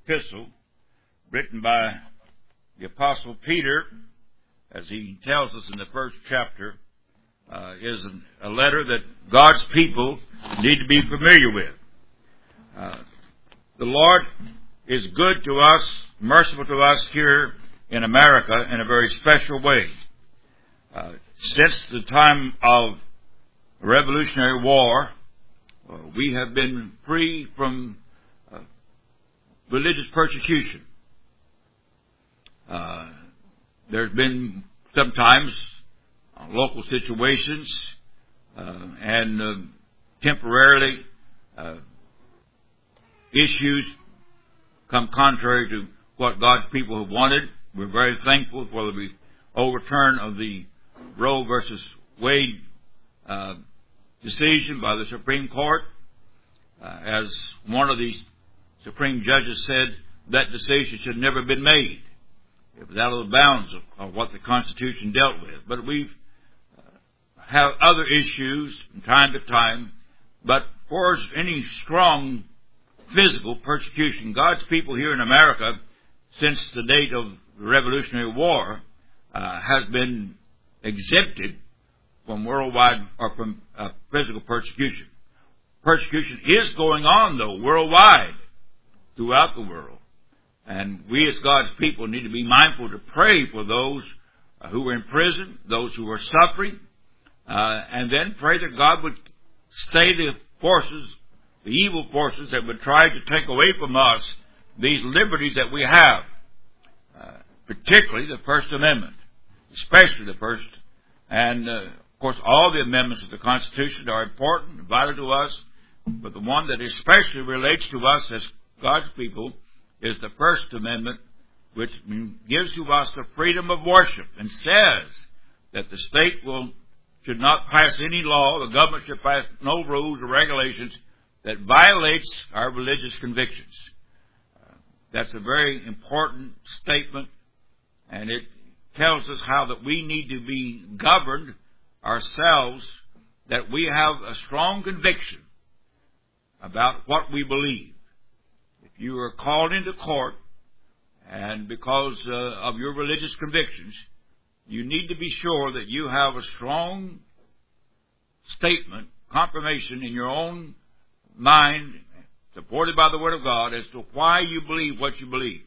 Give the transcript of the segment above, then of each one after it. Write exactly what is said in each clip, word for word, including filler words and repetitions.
epistle written by the Apostle Peter, as he tells us in the first chapter, uh, is an, a letter that God's people need to be familiar with. Uh, the Lord is good to us, merciful to us here in America in a very special way. Uh, since the time of the Revolutionary War, uh, we have been free from uh, religious persecution. Uh, there's been sometimes uh, local situations uh, and uh, temporarily uh, issues come contrary to what God's people have wanted. We're very thankful for the overturn of the Roe versus Wade uh, decision by the Supreme Court. Uh, as one of the Supreme judges said, that decision should never have been made. It was out of the bounds of, of what the Constitution dealt with. But we've uh, have other issues from time to time. But for any strong physical persecution, God's people here in America, since the date of the Revolutionary War, uh, has been exempted from worldwide or from uh, physical persecution. Persecution is going on, though, worldwide, throughout the world. And we as God's people need to be mindful to pray for those uh, who are in prison, those who are suffering, uh, and then pray that God would stay the forces, the evil forces that would try to take away from us these liberties that we have, uh, particularly the First Amendment, especially the First. And, uh, of course, all the amendments of the Constitution are important and vital to us, but the one that especially relates to us as God's people is the First Amendment, which gives to us the freedom of worship and says that the state will should not pass any law, the government should pass no rules or regulations that violates our religious convictions. Uh, that's a very important statement, and it tells us how that we need to be governed ourselves, that we have a strong conviction about what we believe. If you are called into court, and because uh, of your religious convictions, you need to be sure that you have a strong statement, confirmation in your own mind, supported by the Word of God, as to why you believe what you believe.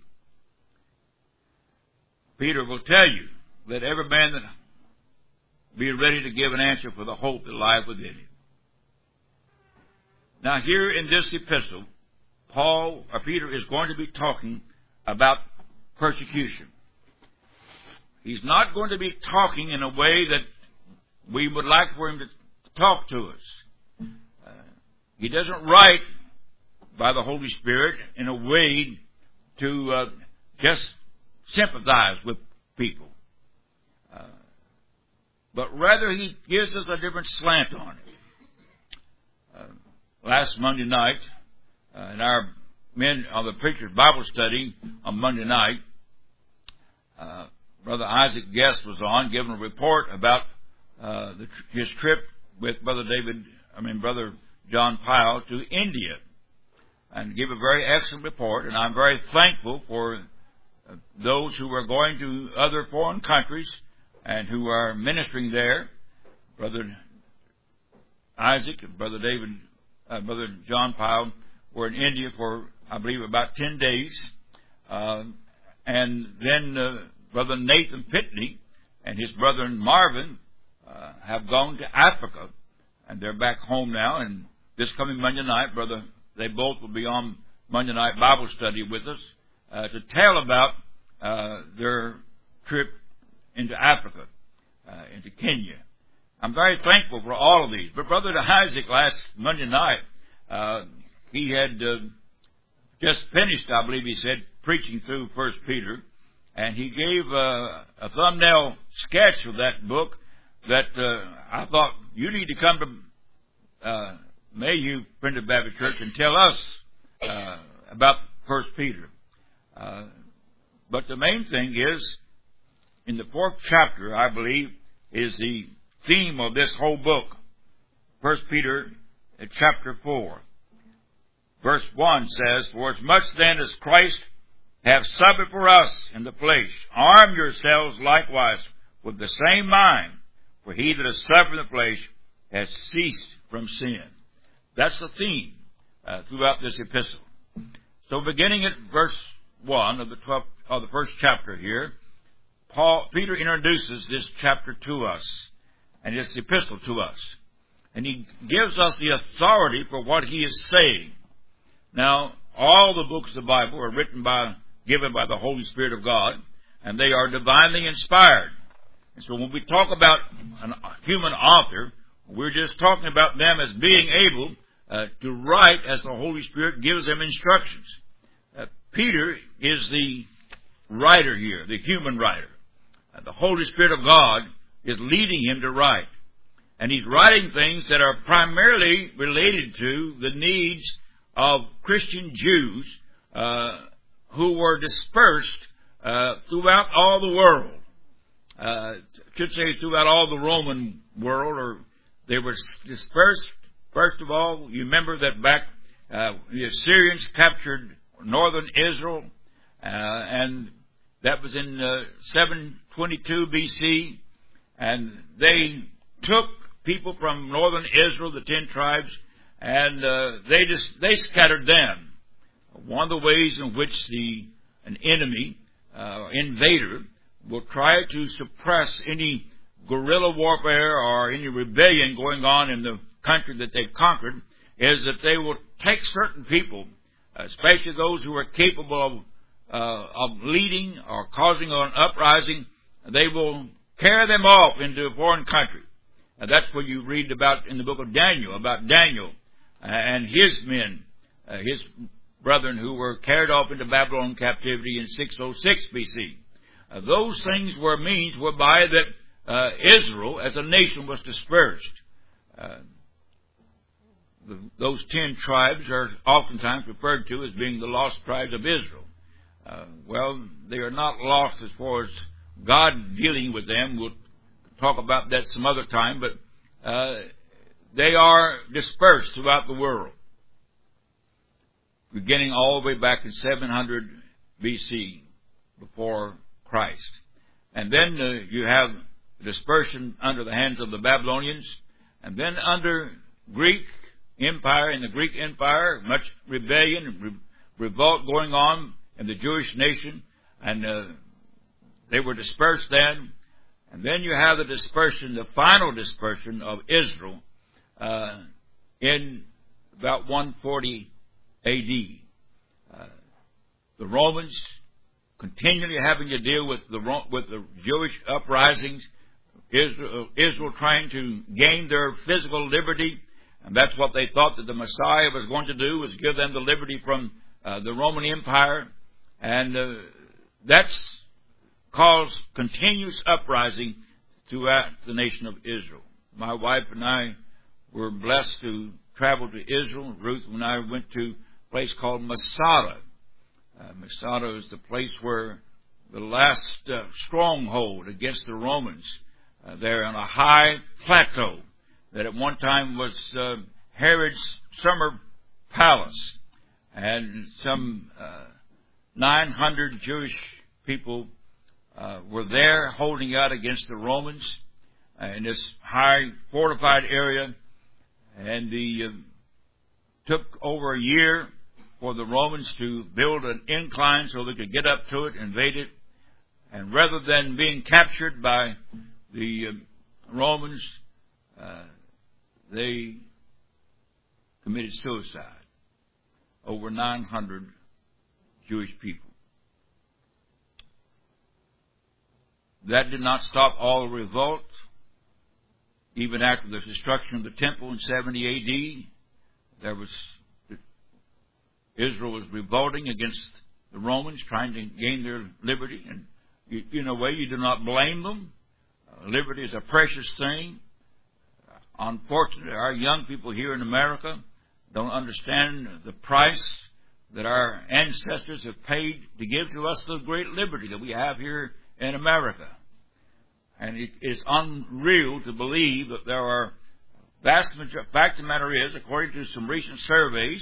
Peter will tell you that every man that be ready to give an answer for the hope that lieth within him. Now here in this epistle, Paul or Peter is going to be talking about persecution. He's not going to be talking in a way that we would like for him to talk to us. Uh, he doesn't write by the Holy Spirit in a way to uh, just sympathize with people. Uh, but rather he gives us a different slant on it. Uh, last Monday night, uh, in our men of the preacher's Bible study on Monday night, uh, Brother Isaac Guest was on, giving a report about uh, the, his trip with Brother David, I mean Brother John Pyle to India, and give a very excellent report. And I'm very thankful for uh, those who are going to other foreign countries and who are ministering there. Brother Isaac and Brother David, uh, Brother John Pyle were in India for, I believe, about ten days, uh, and then uh, Brother Nathan Pitney and his brother Marvin uh, have gone to Africa, and they're back home now. And this coming Monday night, brother, they both will be on Monday night Bible study with us uh, to tell about uh, their trip into Africa, uh, into Kenya. I'm very thankful for all of these. But Brother Isaac, last Monday night, uh, he had uh, just finished, I believe he said, preaching through First Peter, and he gave uh, a thumbnail sketch of that book that uh, I thought, you need to come to uh, Mayhew Primitive Baptist Church and tell us uh, about First Peter. Uh, but the main thing is, in the fourth chapter, I believe, is the theme of this whole book. First Peter chapter four. verse one says, For as much then as Christ hath suffered for us in the flesh, arm yourselves likewise with the same mind, for he that has suffered in the flesh has ceased from sin. That's the theme uh, throughout this epistle. So beginning at verse one of the twelfth, of the first chapter here, Paul, Peter introduces this chapter to us, and this epistle to us. And he gives us the authority for what he is saying. Now, all the books of the Bible are written by, given by the Holy Spirit of God, and they are divinely inspired. And so when we talk about a human author, we're just talking about them as being able uh, to write as the Holy Spirit gives them instructions. Uh, Peter is the writer here, the human writer. Uh, the Holy Spirit of God is leading him to write. And he's writing things that are primarily related to the needs of Christian Jews uh, who were dispersed uh, throughout all the world. Uh, should say throughout all the Roman world, or they were dispersed. First of all, you remember that back uh, the Assyrians captured northern Israel, uh, and that was in uh, seven twenty-two B C, and they took people from northern Israel, the ten tribes, and uh, they just they scattered them. One of the ways in which the an enemy, uh, invader, will try to suppress any guerrilla warfare or any rebellion going on in the country that they've conquered is that they will take certain people, especially those who are capable of, uh, of leading or causing an uprising, they will carry them off into a foreign country. And that's what you read about in the book of Daniel, about Daniel and his men, uh, his brethren who were carried off into Babylon captivity in six oh six B C. Uh, those things were means whereby that uh, Israel as a nation was dispersed. Uh, the, those ten tribes are oftentimes referred to as being the lost tribes of Israel. Uh, well, they are not lost as far as God dealing with them. We'll talk about that some other time, but uh, they are dispersed throughout the world, beginning all the way back in seven hundred B C, before Christ. And then uh, you have dispersion under the hands of the Babylonians, and then under Greek Empire, in the Greek Empire, much rebellion and re- revolt going on in the Jewish nation, and uh, they were dispersed then. And then you have the dispersion, the final dispersion of Israel uh, in about one forty A D. Uh, the Romans continually having to deal with the with the Jewish uprisings, Israel, Israel trying to gain their physical liberty, and that's what they thought that the Messiah was going to do, was give them the liberty from uh, the Roman Empire, and uh, that's caused continuous uprising throughout the nation of Israel. My wife and I were blessed to travel to Israel. Ruth and I went to a place called Masada. Uh, Masada is the place where the last uh, stronghold against the Romans, uh, there on a high plateau that at one time was uh, Herod's summer palace, and some uh, nine hundred Jewish people uh, were there holding out against the Romans uh, in this high fortified area, and the uh, took over a year for the Romans to build an incline so they could get up to it, invade it, and rather than being captured by the uh, Romans, uh, they committed suicide. Over nine hundred Jewish people. That did not stop all the revolt. Even after the destruction of the temple in seventy A D, there was Israel was revolting against the Romans, trying to gain their liberty. And you, in a way, you do not blame them. Uh, liberty is a precious thing. Unfortunately, our young people here in America don't understand the price that our ancestors have paid to give to us the great liberty that we have here in America. And it is unreal to believe that there are vast majority, fact of the matter is, according to some recent surveys,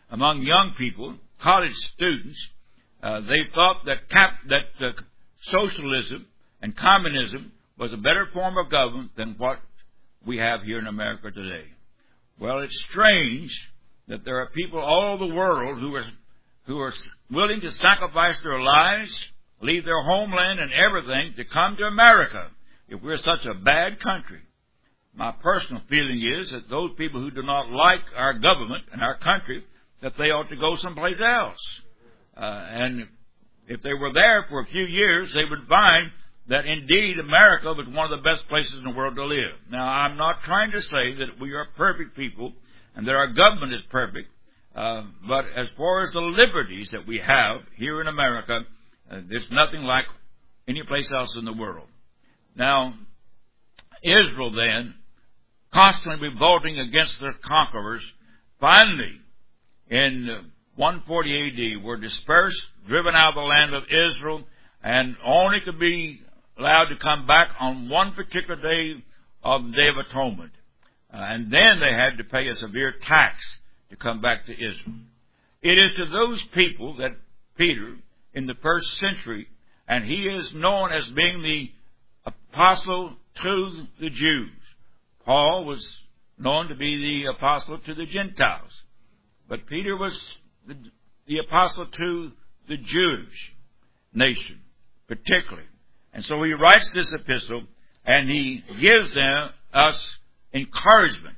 among young people, college students, uh, they thought that cap, that uh, socialism and communism was a better form of government than what we have here in America today. Well, it's strange that there are people all over the world who are who are willing to sacrifice their lives, leave their homeland and everything to come to America if we're such a bad country. My personal feeling is that those people who do not like our government and our country, that they ought to go someplace else. Uh, and if they were there for a few years, they would find that indeed America was one of the best places in the world to live. Now, I'm not trying to say that we are perfect people and that our government is perfect, uh, but as far as the liberties that we have here in America, uh, there's nothing like any place else in the world. Now, Israel then, constantly revolting against their conquerors, finally, in one forty A D, were dispersed, driven out of the land of Israel, and only could be allowed to come back on one particular day of the Day of Atonement. Uh, and then they had to pay a severe tax to come back to Israel. It is to those people that Peter, in the first century, and he is known as being the apostle to the Jews. Paul was known to be the apostle to the Gentiles. But Peter was the, the apostle to the Jewish nation, particularly. And so he writes this epistle, and he gives them, us encouragement.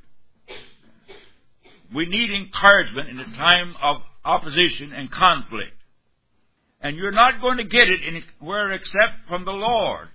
We need encouragement in a time of opposition and conflict. And you're not going to get it anywhere except from the Lord.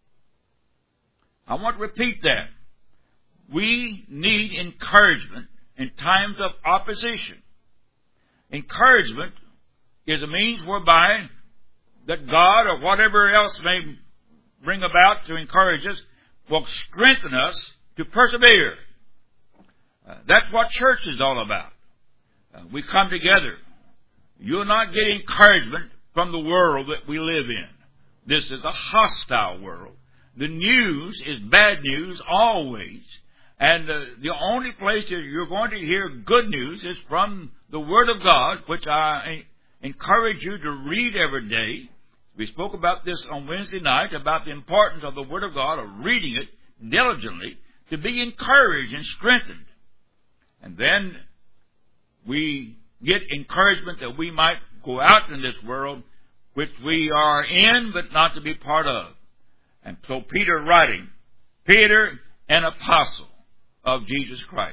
I want to repeat that. We need encouragement in times of opposition. Encouragement is a means whereby that God or whatever else may bring about to encourage us will strengthen us to persevere. Uh, that's what church is all about. Uh, we come together. You'll not get encouragement from the world that we live in. This is a hostile world. The news is bad news always. And uh, the only place that you're going to hear good news is from the Word of God, which I encourage you to read every day. We spoke about this on Wednesday night, about the importance of the Word of God, of reading it diligently, to be encouraged and strengthened. And then we get encouragement that we might go out in this world, which we are in, but not to be part of. And so Peter writing, Peter, an apostle of Jesus Christ.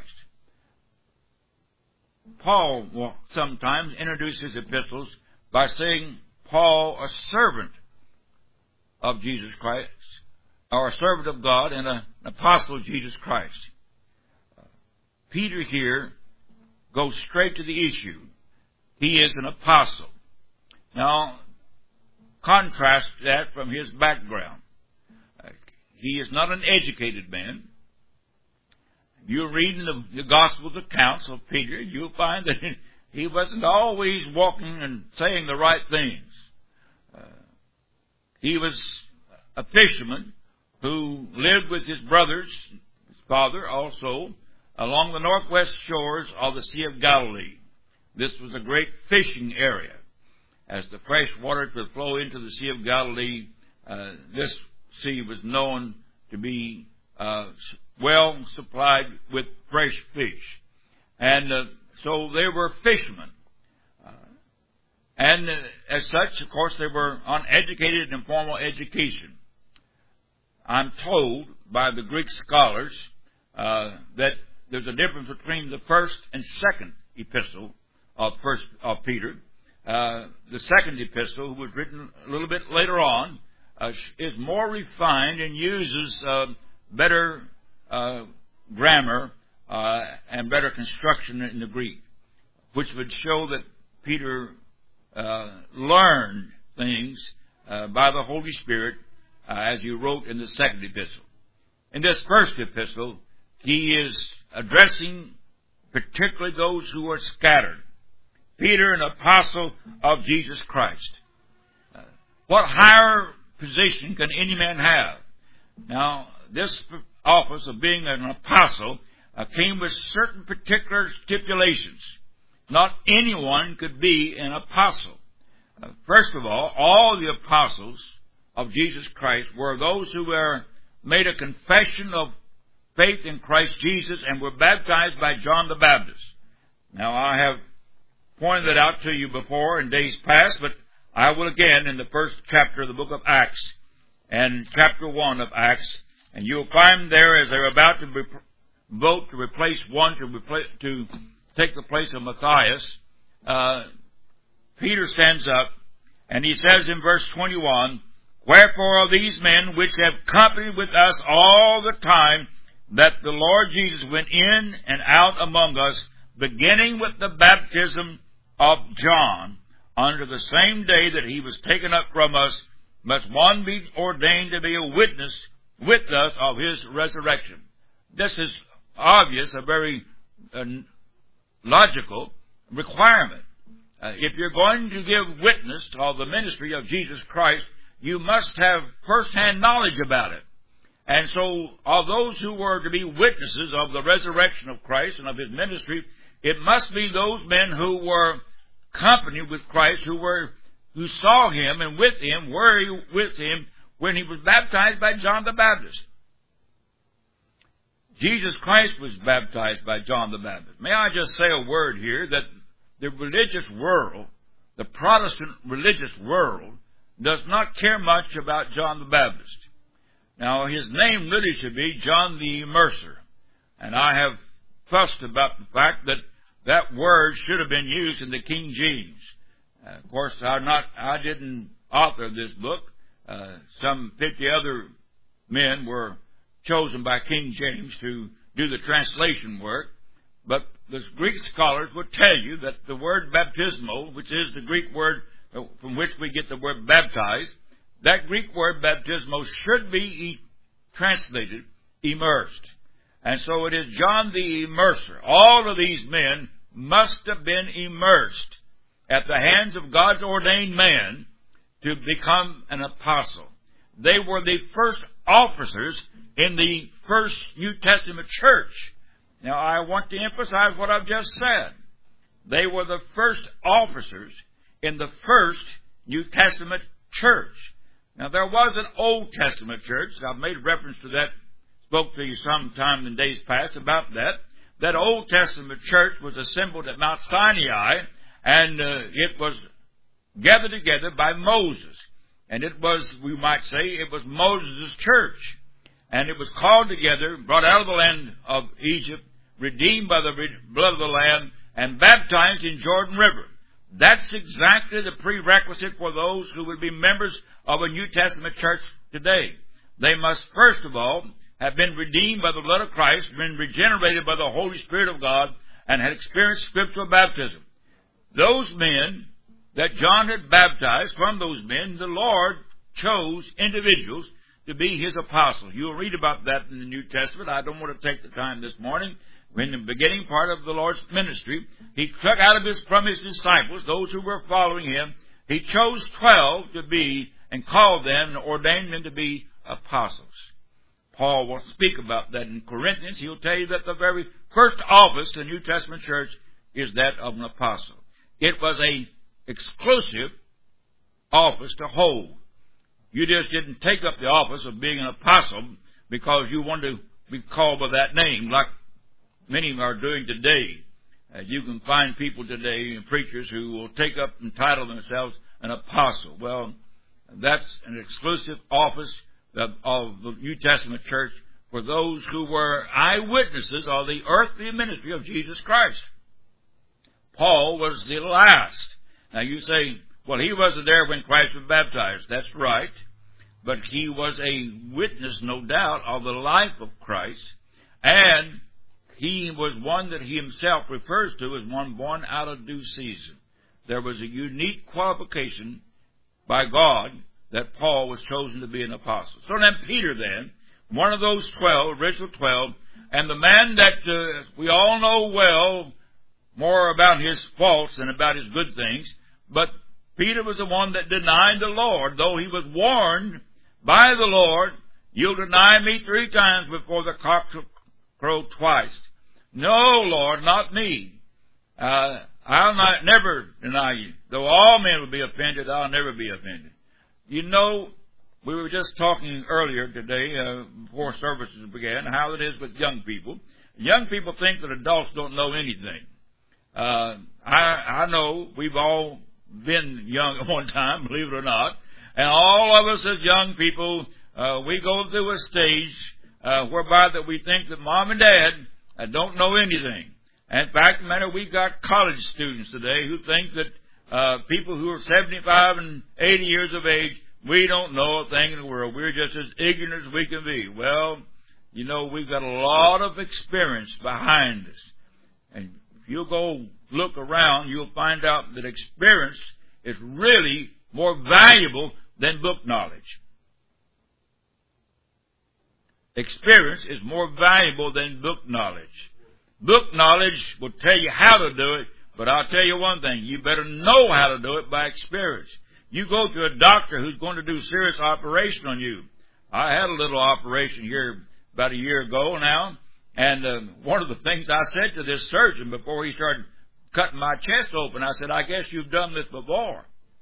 Paul will sometimes introduce his epistles by saying, Paul, a servant of Jesus Christ, or a servant of God and a, an apostle of Jesus Christ. Uh, Peter here goes straight to the issue. He is an apostle. Now, contrast that from his background. Uh, he is not an educated man. You read in the, the Gospel accounts of Peter, you'll find that he wasn't always walking and saying the right things. Uh, he was a fisherman who lived with his brothers, his father also, along the northwest shores of the Sea of Galilee. This was a great fishing area. As the fresh water would flow into the Sea of Galilee, uh, this sea was known to be uh, well supplied with fresh fish. And uh, so they were fishermen. Uh, and uh, as such, of course, they were uneducated in formal education. I'm told by the Greek scholars uh, that there's a difference between the first and second epistle of first of Peter. Uh, the second epistle, who was written a little bit later on, uh, is more refined and uses uh, better uh, grammar uh, and better construction in the Greek, which would show that Peter uh, learned things uh, by the Holy Spirit uh, as he wrote in the second epistle. In this first epistle, he is addressing particularly those who are scattered. Peter, an apostle of Jesus Christ. Uh, what higher position can any man have? Now, this office of being an apostle uh, came with certain particular stipulations. not anyone could be an apostle. Uh, first of all, all the apostles of Jesus Christ were those who were made a confession of faith in Christ Jesus and were baptized by John the Baptist. Now, I have pointed that out to you before in days past, but I will again in the first chapter of the book of Acts and chapter one of Acts, and you'll find there as they're about to be, vote to replace one to, replace, to take the place of Matthias, uh, Peter stands up and he says in verse twenty-one, "Wherefore are these men which have companied with us all the time that the Lord Jesus went in and out among us, beginning with the baptism of John, under the same day that he was taken up from us, must one be ordained to be a witness with us of his resurrection." This is obvious, a very uh, logical requirement. Uh, if you're going to give witness of the ministry of Jesus Christ, you must have first-hand knowledge about it. And so, of those who were to be witnesses of the resurrection of Christ and of his ministry, it must be those men who were company with Christ, who were who saw him and with him, were with him when he was baptized by John the Baptist. Jesus Christ was baptized by John the Baptist. May I just say a word here that the religious world, the Protestant religious world, does not care much about John the Baptist. Now, his name really should be John the Immerser. And I have fussed about the fact that that word should have been used in the King James. Uh, of course, I'm not, I didn't author this book. Uh, some fifty other men were chosen by King James to do the translation work. But the Greek scholars will tell you that the word baptismo, which is the Greek word from which we get the word baptized, that Greek word baptismo should be e- translated immersed. And so it is John the Immerser. All of these men must have been immersed at the hands of God's ordained man to become an apostle. They were the first officers in the first New Testament church. Now, I want to emphasize what I've just said. They were the first officers in the first New Testament church. Now, there was an Old Testament church. I've made reference to that, spoke to you sometime in days past about that. That Old Testament church was assembled at Mount Sinai, and uh, it was gathered together by Moses. And it was, we might say, it was Moses' church. And it was called together, brought out of the land of Egypt, redeemed by the blood of the Lamb, and baptized in Jordan River. That's exactly the prerequisite for those who would be members of a New Testament church today. They must, first of all, have been redeemed by the blood of Christ, been regenerated by the Holy Spirit of God, and had experienced spiritual baptism. Those men that John had baptized, from those men, the Lord chose individuals to be his apostles. You'll read about that in the New Testament. I don't want to take the time this morning. In the beginning part of the Lord's ministry, he took out of his, from his disciples, those who were following him, he chose twelve to be, and called them, and ordained them to be apostles. Paul will speak about that in Corinthians. He'll tell you that the very first office in the New Testament church is that of an apostle. It was a exclusive office to hold. You just didn't take up the office of being an apostle because you wanted to be called by that name, like many are doing today. Uh, you can find people today, preachers, who will take up and title themselves an apostle. Well, that's an exclusive office of, of the New Testament church for those who were eyewitnesses of the earthly ministry of Jesus Christ. Paul was the last. Now you say, well, he wasn't there when Christ was baptized. That's right. But he was a witness, no doubt, of the life of Christ. And he was one that he himself refers to as one born out of due season. There was a unique qualification by God that Paul was chosen to be an apostle. So then Peter then, one of those twelve, original twelve, and the man that uh, we all know well, more about his faults than about his good things, but Peter was the one that denied the Lord, though he was warned by the Lord, you'll deny me three times before the cock shall crow twice. No, Lord, not me. Uh, I'll not, never deny you. Though all men will be offended, I'll never be offended. You know, we were just talking earlier today, uh, before services began, how it is with young people. Young people think that adults don't know anything. Uh, I, I know we've all been young at one time, believe it or not, and all of us as young people, uh, we go through a stage uh, whereby that we think that mom and dad uh, don't know anything. And in fact, matter we've got college students today who think that uh, people who are seventy-five and eighty years of age, we don't know a thing in the world. We're just as ignorant as we can be. Well, you know, we've got a lot of experience behind us. And if you'll go look around, you'll find out that experience is really more valuable than book knowledge. Experience is more valuable than book knowledge. Book knowledge will tell you how to do it, but I'll tell you one thing, you better know how to do it by experience. You go to a doctor who's going to do serious operation on you. I had a little operation here about a year ago now, and uh, one of the things I said to this surgeon before he started cutting my chest open, I said, I guess you've done this before.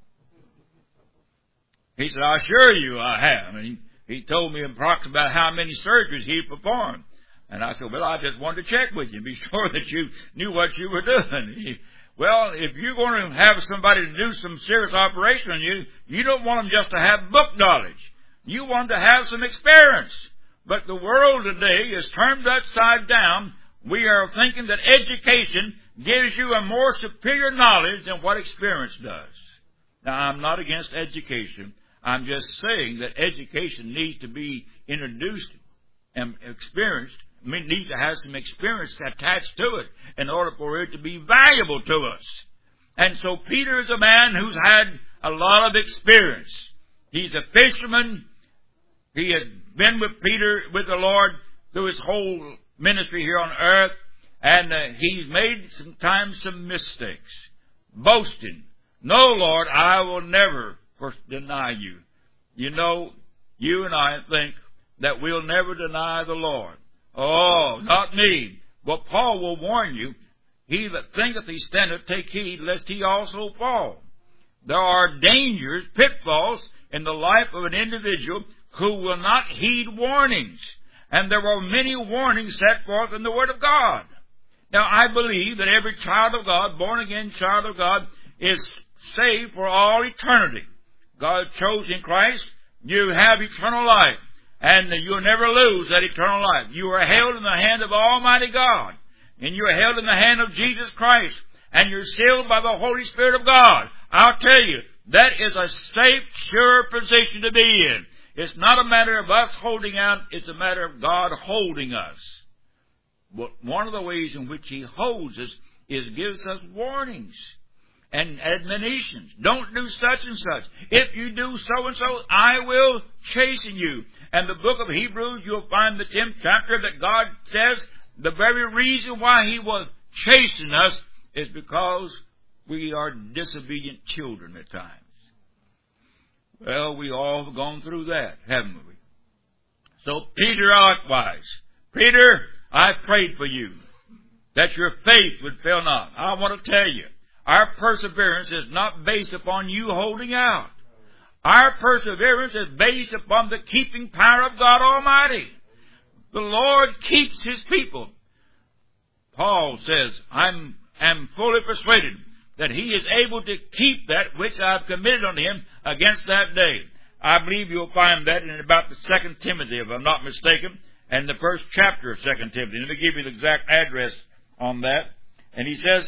He said, I assure you I have. And he, he told me approximately about how many surgeries he performed. And I said, well, I just wanted to check with you, be sure that you knew what you were doing. He, well, if you're going to have somebody to do some serious operation on you, you don't want them just to have book knowledge. You want them to have some experience. But the world today is turned upside down. We are thinking that education gives you a more superior knowledge than what experience does. Now, I'm not against education. I'm just saying that education needs to be introduced and experienced. I mean, needs to have some experience attached to it in order for it to be valuable to us. And so Peter is a man who's had a lot of experience. He's a fisherman. He had been with Peter, with the Lord, through his whole ministry here on earth. And uh, he's made sometimes some mistakes. Boasting. No, Lord, I will never deny you. You know, you and I think that we'll never deny the Lord. Oh, not me. But Paul will warn you, he that thinketh he standeth, take heed, lest he also fall. There are dangers, pitfalls, in the life of an individual who will not heed warnings. And there are many warnings set forth in the Word of God. Now, I believe that every child of God, born-again child of God, is saved for all eternity. God chose in Christ, you have eternal life. And you'll never lose that eternal life. You are held in the hand of Almighty God. And you are held in the hand of Jesus Christ. And you're sealed by the Holy Spirit of God. I'll tell you, that is a safe, sure position to be in. It's not a matter of us holding out. It's a matter of God holding us. But one of the ways in which He holds us is gives us warnings and admonitions. Don't do such and such. If you do so and so, I will chasten you. And the book of Hebrews, you'll find the tenth chapter that God says the very reason why He was chastening us is because we are disobedient children at times. Well, we all have gone through that, haven't we? So Peter likewise. Peter, I prayed for you that your faith would fail not. I want to tell you, our perseverance is not based upon you holding out. Our perseverance is based upon the keeping power of God Almighty. The Lord keeps His people. Paul says, I am fully persuaded that He is able to keep that which I have committed unto Him against that day. I believe you'll find that in about the Second Timothy, if I'm not mistaken, and the first chapter of Second Timothy. Let me give you the exact address on that. And he says,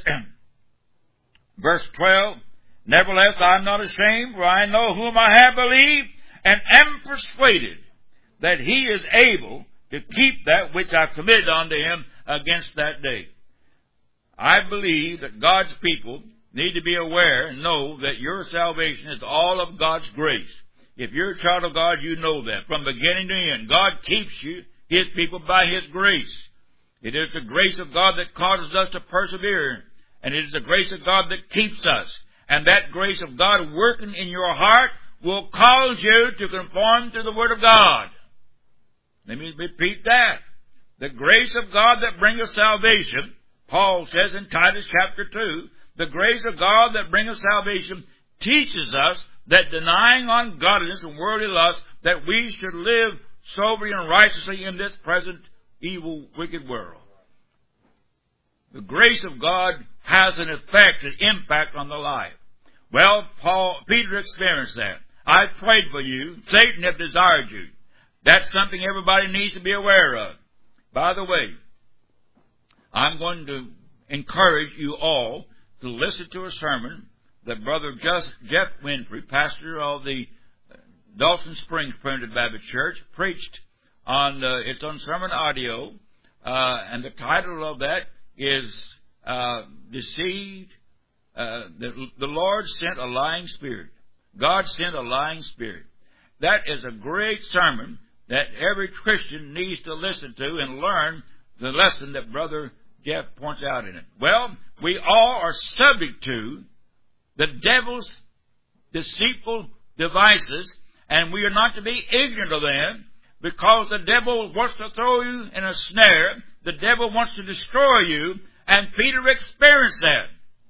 verse twelve, nevertheless, I am not ashamed, for I know whom I have believed, and am persuaded that He is able to keep that which I have committed unto Him against that day. I believe that God's people need to be aware and know that your salvation is all of God's grace. If you're a child of God, you know that. From beginning to end, God keeps you, His people, by His grace. It is the grace of God that causes us to persevere, and it is the grace of God that keeps us. And that grace of God working in your heart will cause you to conform to the Word of God. Let me repeat that. The grace of God that bringeth salvation, Paul says in Titus chapter two, the grace of God that bringeth salvation teaches us that denying ungodliness and worldly lust, that we should live soberly and righteously in this present evil, wicked world. The grace of God has an effect, an impact on the life. Well, Paul, Peter experienced that. I prayed for you. Satan have desired you. That's something everybody needs to be aware of. By the way, I'm going to encourage you all to listen to a sermon that Brother Jeff Winfrey, pastor of the Dawson Springs Primitive Baptist Church, preached on, uh, it's on sermon audio, uh, and the title of that is uh, Deceived. Uh, the, the Lord sent a lying spirit. God sent a lying spirit. That is a great sermon that every Christian needs to listen to and learn the lesson that Brother Jeff points out in it. Well, we all are subject to the devil's deceitful devices, and we are not to be ignorant of them, because the devil wants to throw you in a snare. The devil wants to destroy you, and Peter experienced that.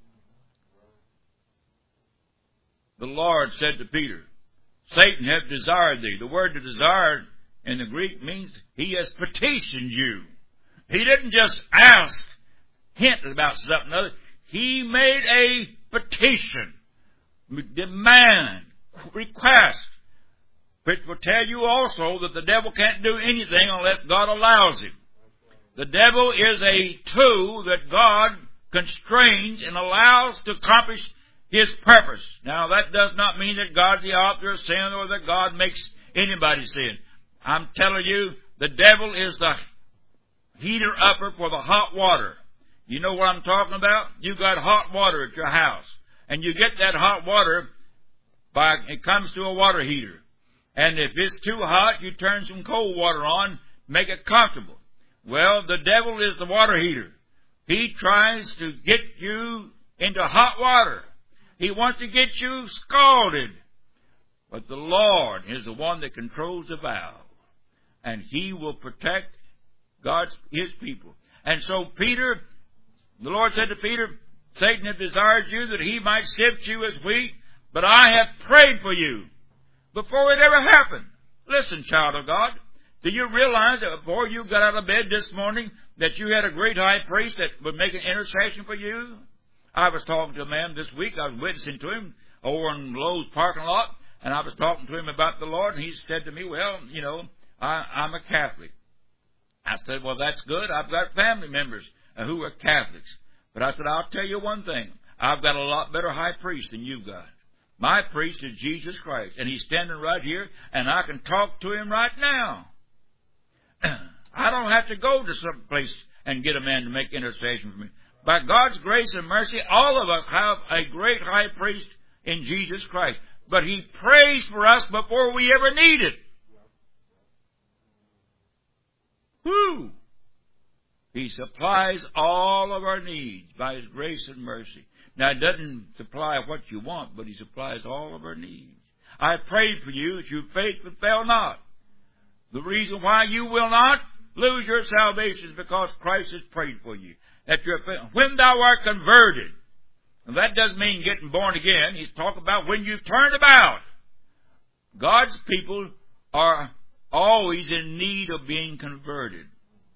The Lord said to Peter, Satan hath desired thee. The word to desire in the Greek means he has petitioned you. He didn't just ask, hint about something other. He made a petition, demand, request, which will tell you also that the devil can't do anything unless God allows him. The devil is a tool that God constrains and allows to accomplish his purpose. Now, that does not mean that God's the author of sin or that God makes anybody sin. I'm telling you, the devil is the heater upper for the hot water. You know what I'm talking about? You've got hot water at your house, and you get that hot water by, it comes to a water heater. And if it's too hot, you turn some cold water on, make it comfortable. Well, the devil is the water heater. He tries to get you into hot water. He wants to get you scalded. But the Lord is the one that controls the valve, and He will protect God's, His people. And so Peter, the Lord said to Peter, Satan hath desired you that he might sift you as wheat, but I have prayed for you. Before it ever happened. Listen, child of God, do you realize that before you got out of bed this morning that you had a great high priest that would make an intercession for you? I was talking to a man this week. I was witnessing to him over in Lowe's parking lot, and I was talking to him about the Lord, and he said to me, well, you know, I, I'm a Catholic. I said, well, that's good. I've got family members who are Catholics. But I said, I'll tell you one thing. I've got a lot better high priest than you've got. My priest is Jesus Christ, and He's standing right here, and I can talk to Him right now. I don't have to go to some place and get a man to make intercession for me. By God's grace and mercy, all of us have a great high priest in Jesus Christ. But He prays for us before we ever need it. Whew! He supplies all of our needs by His grace and mercy. Now, it doesn't supply what you want, but He supplies all of our needs. I prayed for you that your faith would fail not. The reason why you will not lose your salvation is because Christ has prayed for you. That your, when thou art converted, and that doesn't mean getting born again. He's talking about when you've turned about. God's people are always in need of being converted.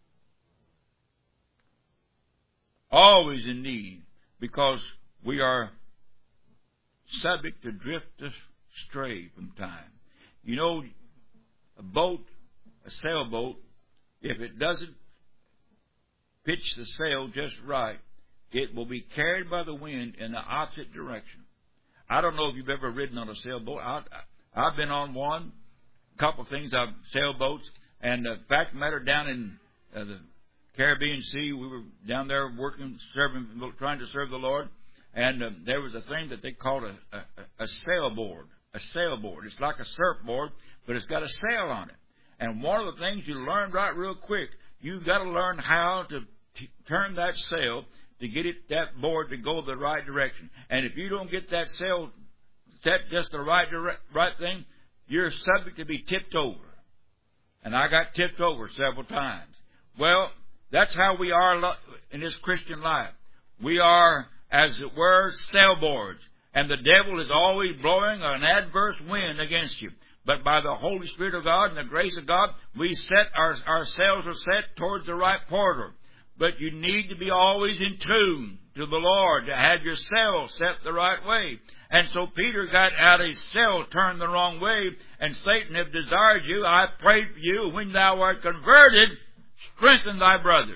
Always in need, because we are subject to drift astray from time. You know, a boat, a sailboat, if it doesn't pitch the sail just right, it will be carried by the wind in the opposite direction. I don't know if you've ever ridden on a sailboat. I, I've been on one. A couple of things, I've sailboats. And the fact of the matter, down in uh, the Caribbean Sea, we were down there working, serving, trying to serve the Lord. And uh, there was a thing that they called a, a, a sailboard. A sailboard. It's like a surfboard, but it's got a sail on it. And one of the things you learn right real quick, you've got to learn how to t- turn that sail to get it, that board to go the right direction. And if you don't get that sail set just the right dire- right thing, you're subject to be tipped over. And I got tipped over several times. Well, that's how we are in this Christian life. We are as it were, sailboards. And the devil is always blowing an adverse wind against you. But by the Holy Spirit of God and the grace of God, we set our, our sails are set towards the right quarter. But you need to be always in tune to the Lord to have your sails set the right way. And so Peter got out a sail turned the wrong way, and Satan have desired you. I pray for you, when thou art converted, strengthen thy brother.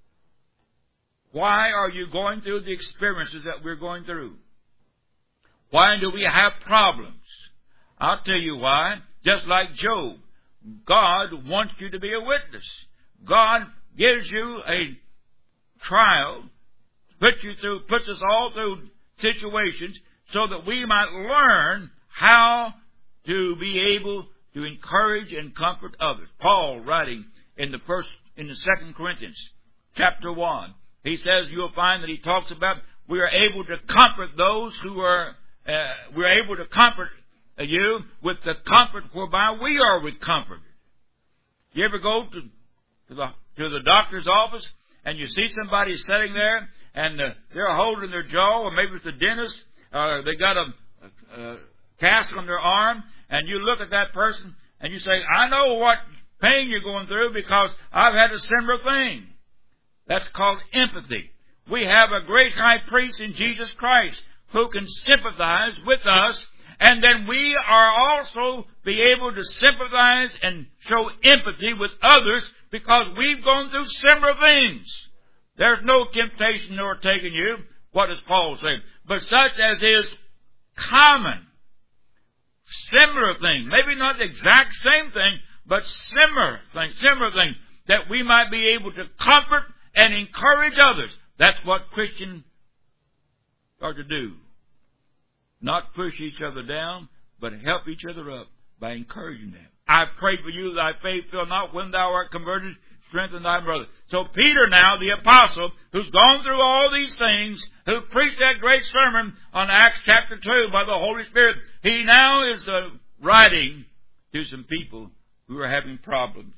Why are you going through the experiences that we're going through? Why do we have problems? I'll tell you why. Just like Job, God wants you to be a witness. God gives you a trial, puts you through, puts us all through situations so that we might learn how to be able to encourage and comfort others. Paul, writing in the first, in the Second Corinthians, chapter one, he says, you'll find that he talks about we are able to comfort those who are, uh, we're able to comfort you with the comfort whereby we are with comfort. You ever go to, to the to the doctor's office and you see somebody sitting there and uh, they're holding their jaw, or maybe it's the dentist, uh, they got a, a, a cast on their arm, and you look at that person and you say, I know what pain you're going through because I've had a similar thing. That's called empathy. We have a great high priest in Jesus Christ who can sympathize with us, and then we are also be able to sympathize and show empathy with others because we've gone through similar things. There's no temptation nor taking you. What does Paul say? But such as is common. Similar thing. Maybe not the exact same thing, but similar thing, similar thing, that we might be able to comfort and encourage others. That's what Christians are to do. Not push each other down, but help each other up by encouraging them. I pray for you, thy faith fail not. When thou art converted, strengthen thy brother. So Peter now, the apostle, who's gone through all these things, who preached that great sermon on Acts chapter two by the Holy Spirit, he now is uh, writing to some people who are having problems,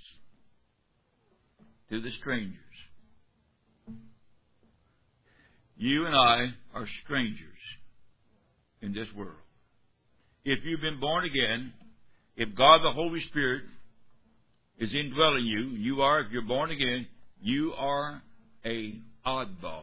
to the strangers. You and I are strangers in this world. If you've been born again, if God the Holy Spirit is indwelling you, you are, if you're born again, you are a oddball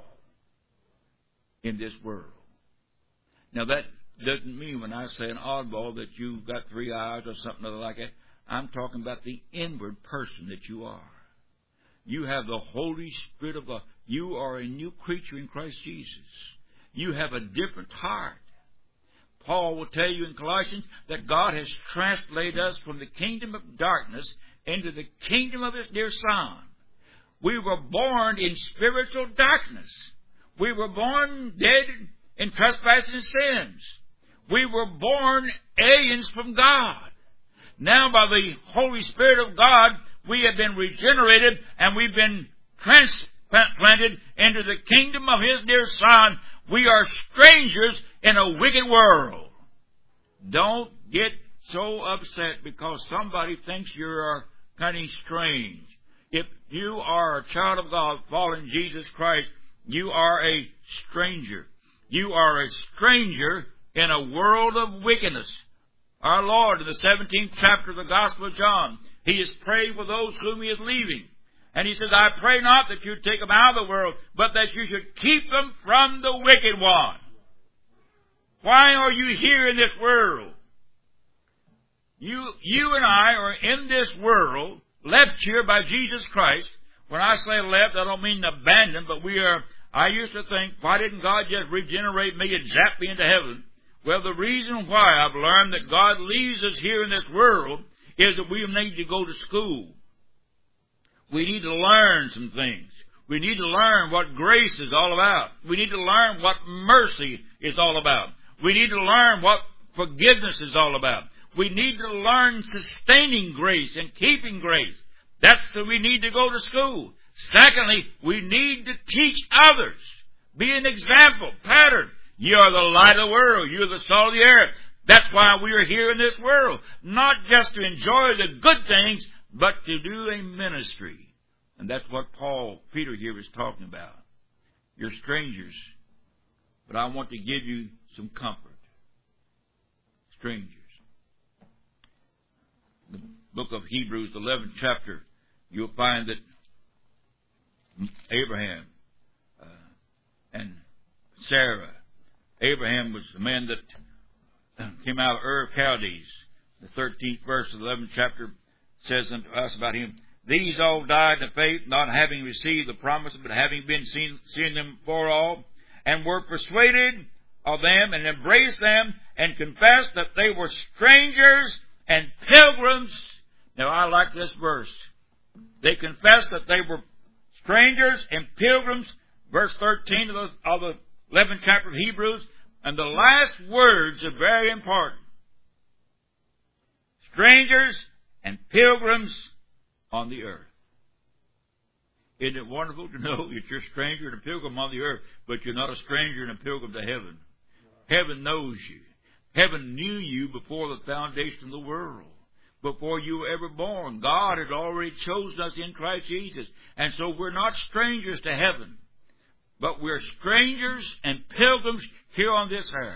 in this world. Now that doesn't mean when I say an oddball that you've got three eyes or something like that. I'm talking about the inward person that you are. You have the Holy Spirit of God. You are a new creature in Christ Jesus. You have a different heart. Paul will tell you in Colossians that God has translated us from the kingdom of darkness into the kingdom of His dear Son. We were born in spiritual darkness. We were born dead in trespasses and sins. We were born aliens from God. Now by the Holy Spirit of God, we have been regenerated and we've been transplanted into the kingdom of His dear Son. We are strangers in a wicked world. Don't get so upset because somebody thinks you're kind of strange. If you are a child of God, following Jesus Christ, you are a stranger. You are a stranger in a world of wickedness. Our Lord, in the seventeenth chapter of the Gospel of John, He is praying for those whom He is leaving. And He says, I pray not that you take them out of the world, but that you should keep them from the wicked one. Why are you here in this world? You, you and I are in this world, left here by Jesus Christ. When I say left, I don't mean abandoned, but we are, I used to think, why didn't God just regenerate me and zap me into heaven? Well, the reason why I've learned that God leaves us here in this world is that we need to go to school. We need to learn some things. We need to learn what grace is all about. We need to learn what mercy is all about. We need to learn what forgiveness is all about. We need to learn sustaining grace and keeping grace. That's what we need to go to school. Secondly, we need to teach others. Be an example, pattern. You are the light of the world. You are the salt of the earth. That's why we are here in this world. Not just to enjoy the good things, but to do a ministry. And that's what Paul, Peter here is talking about. You're strangers, but I want to give you some comfort. Strangers. The book of Hebrews, the eleventh chapter, you'll find that Abraham uh, and Sarah. Abraham was the man that came out of Ur of Chaldees. The thirteenth verse of the eleventh chapter says unto us about him, these all died in faith, not having received the promise, but having been seen, seen them for all, and were persuaded of them, and embraced them, and confessed that they were strangers and pilgrims. Now I like this verse. They confessed that they were strangers and pilgrims, verse thirteen of the, of the eleventh chapter of Hebrews, and the last words are very important. Strangers and pilgrims on the earth. Isn't it wonderful to know that you're a stranger and a pilgrim on the earth, but you're not a stranger and a pilgrim to heaven? Heaven knows you. Heaven knew you before the foundation of the world. Before you were ever born. God had already chosen us in Christ Jesus. And so we're not strangers to heaven. But we're strangers and pilgrims here on this earth.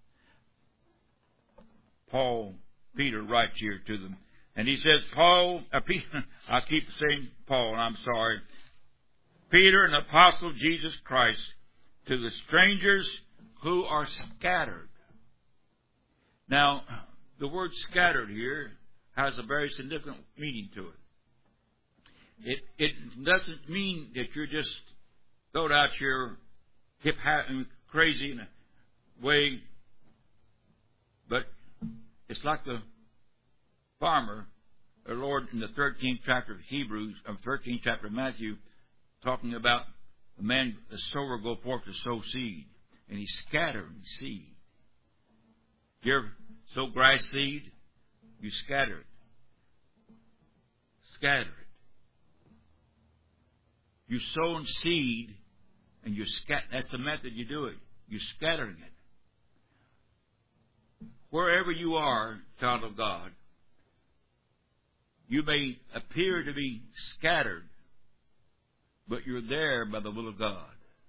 Paul, Peter writes here to them. And he says, Paul, uh, Peter, I keep saying Paul, and I'm sorry. Peter, an apostle of Jesus Christ, to the strangers who are scattered. Now, the word scattered here has a very significant meaning to it. It, it doesn't mean that you're just thrown out here hip and crazy in a way, but it's like the farmer, the Lord in the thirteenth chapter of Hebrews, or thirteenth chapter of Matthew, talking about the man, the sower, go forth to sow seed, and he's scattering seed. You ever sow grass seed? You scatter it. Scatter it. You sow seed, and you scatter. That's the method you do it. You're scattering it. Wherever you are, child of God, you may appear to be scattered, but you're there by the will of God.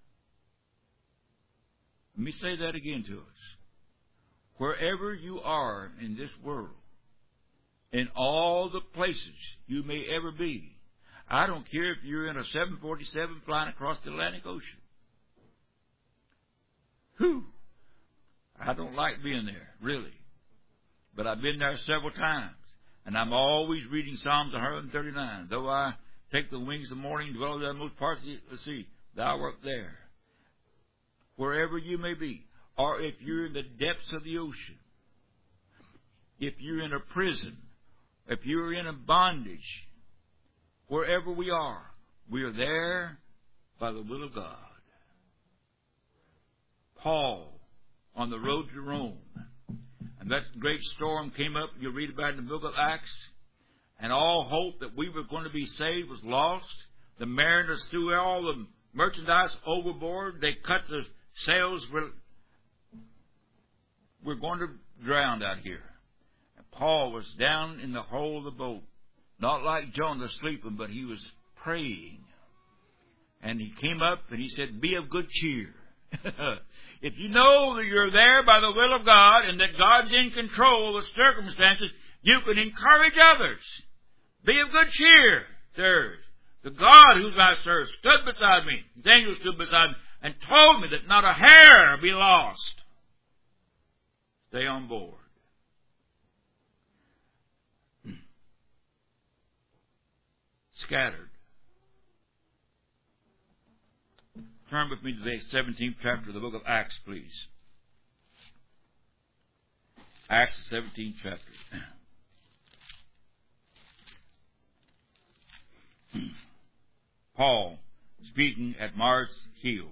Let me say that again to us. Wherever you are in this world, in all the places you may ever be, I don't care if you're in a seven forty-seven flying across the Atlantic Ocean. Whew! I don't like being there, really. But I've been there several times. And I'm always reading Psalms one thirty-nine. Though I take the wings of the morning and dwell in the most parts of the sea, thou art there. Wherever you may be. Or if you're in the depths of the ocean. If you're in a prison. If you're in a bondage. Wherever we are, we are there by the will of God. Paul, on the road to Rome, and that great storm came up, you read about it in the book of Acts, and all hope that we were going to be saved was lost. The mariners threw all the merchandise overboard. They cut the sails. We're, we're going to drown out here. And Paul was down in the hold of the boat, not like Jonah sleeping, but he was praying. And he came up and he said, be of good cheer. If you know that you're there by the will of God and that God's in control of the circumstances, you can encourage others. Be of good cheer, sirs. The God whom I serve stood beside me. His angel stood beside me and told me that not a hair be lost. Stay on board. Scattered. Turn with me to the seventeenth chapter of the book of Acts, please. Acts, the seventeenth chapter. Paul, speaking at Mars Hill.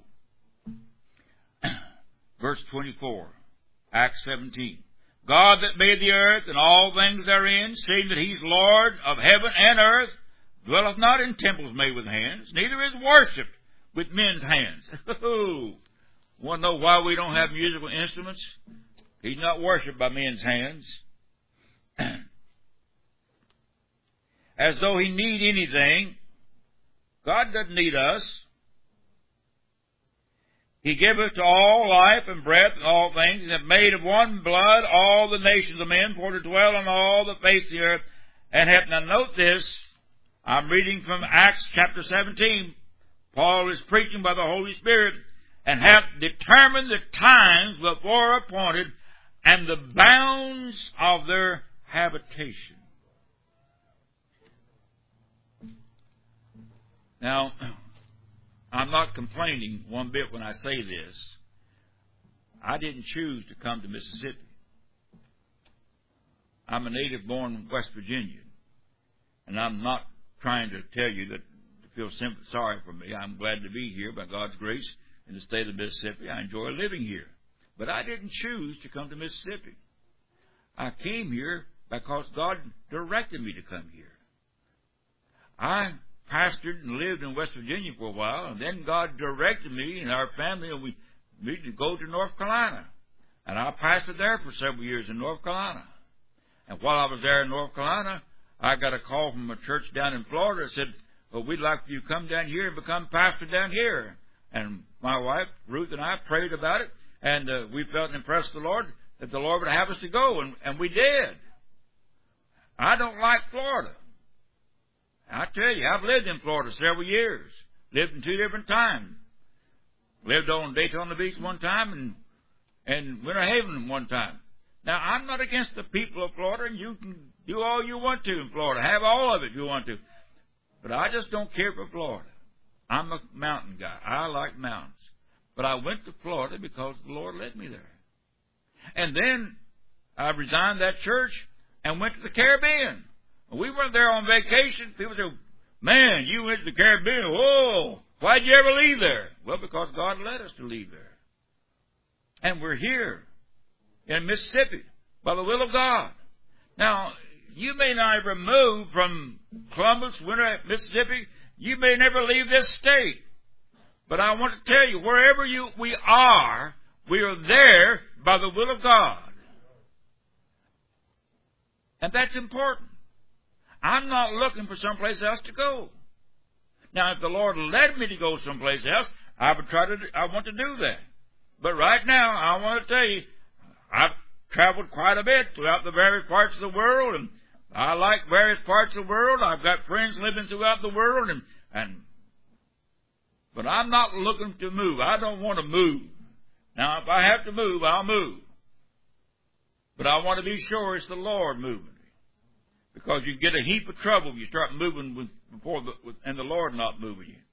Verse twenty-four, Acts seventeen. God that made the earth and all things therein, seeing that He's Lord of heaven and earth, dwelleth not in temples made with hands, neither is worshipped with men's hands. Want to know why we don't have musical instruments? He's not worshipped by men's hands. As though He need anything. God doesn't need us. He giveth to all life and breath and all things, and hath made of one blood all the nations of men for to dwell on all the face of the earth, and hath, now note this, I'm reading from Acts chapter seventeen. Paul is preaching by the Holy Spirit, and hath determined the times before appointed, and the bounds of their habitation. Now, I'm not complaining one bit when I say this. I didn't choose to come to Mississippi. I'm a native born West Virginian, and I'm not trying to tell you that to feel simple, sorry for me. I'm glad to be here by God's grace in the state of Mississippi. I enjoy living here. But I didn't choose to come to Mississippi. I came here because God directed me to come here. I pastored and lived in West Virginia for a while, and then God directed me and our family, and we needed to go to North Carolina. And I pastored there for several years in North Carolina. And while I was there in North Carolina, I got a call from a church down in Florida that said, well, we'd like you to come down here and become pastor down here. And my wife, Ruth, and I prayed about it, and uh, we felt impressed with the Lord that the Lord would have us to go, and, and we did. I don't like Florida. I tell you, I've lived in Florida several years. Lived in two different times. Lived on Daytona Beach one time and, and Winter Haven one time. Now, I'm not against the people of Florida, and you can do all you want to in Florida. Have all of it if you want to. But I just don't care for Florida. I'm a mountain guy. I like mountains. But I went to Florida because the Lord led me there. And then I resigned that church and went to the Caribbean. We went there on vacation. People say, man, you went to the Caribbean. Whoa, why'd you ever leave there? Well, because God led us to leave there. And we're here in Mississippi by the will of God. Now, you may not ever move from Columbus, Winter, Mississippi. You may never leave this state. But I want to tell you, wherever you we are, we are there by the will of God. And that's important. I'm not looking for someplace else to go. Now, if the Lord led me to go someplace else, I would try to. I want to do that. But right now, I want to tell you, I've traveled quite a bit throughout the various parts of the world, and I like various parts of the world. I've got friends living throughout the world, and and. But I'm not looking to move. I don't want to move. Now, if I have to move, I'll move. But I want to be sure it's the Lord moving. Because you get a heap of trouble if you start moving with, before the, with, and the Lord not moving you.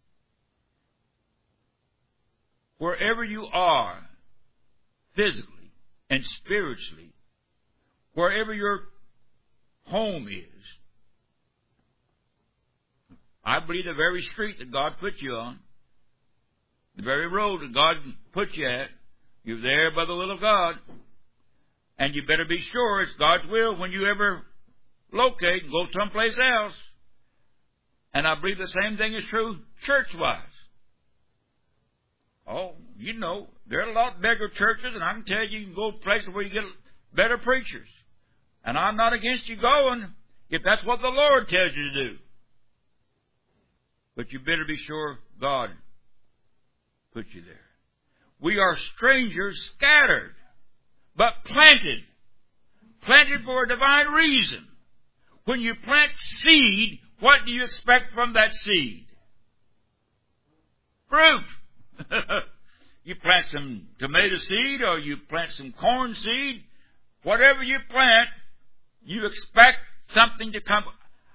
Wherever you are, physically and spiritually, wherever your home is, I believe the very street that God put you on, the very road that God put you at, you're there by the will of God. And you better be sure it's God's will when you ever locate and go someplace else. And I believe the same thing is true church-wise. Oh, you know, there are a lot bigger churches, and I can tell you, you can go to places where you get better preachers. And I'm not against you going if that's what the Lord tells you to do. But you better be sure God put you there. We are strangers scattered, but planted. Planted for a divine reason. When you plant seed, what do you expect from that seed? Fruit. You plant some tomato seed or you plant some corn seed. Whatever you plant, you expect something to come.